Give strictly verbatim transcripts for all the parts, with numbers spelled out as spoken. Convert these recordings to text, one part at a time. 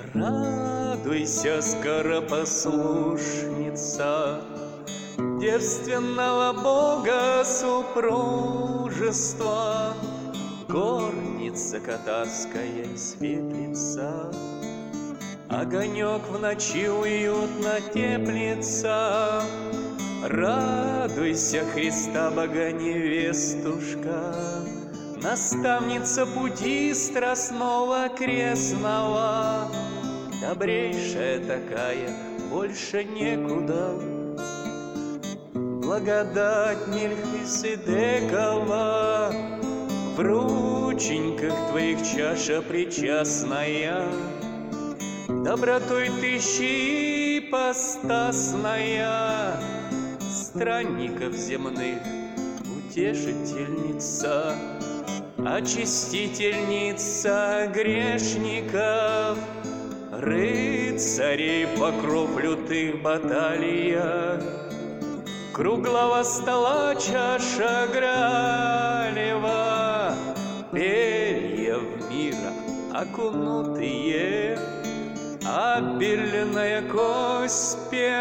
Радуйся, скоропослушница девственного Бога супружества, горница катарская и светлица, огонек в ночи уютно теплится. Радуйся, Христа Бога невестушка, наставница пути страстного крестного, добрейшая такая, больше некуда. Благодать Мельхиседекова, в рученьках твоих чаша причастная, добротой тысячи ипостасная, странников земных утешительница, очистительница грешников, рыцарей покров в лютых баталиях, круглого стола чаша гралева, перья в мира окунутые, обеленная кость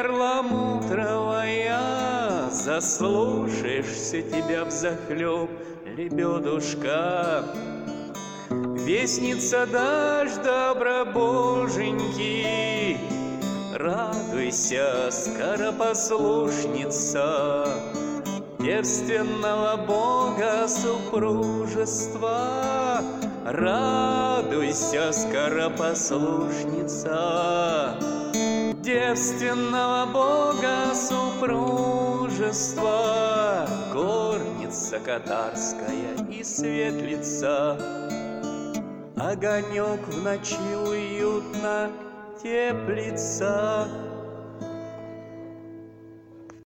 перламутровая, заслушаешься тебя взахлеб, лебедушка. Вестница дождь добробоженьки, радуйся, скоропослушница девственного Бога супружества. Радуйся, скоропослушница девственного Бога супружества, горница катарская и светлица, огонек в ночи уютно теплится.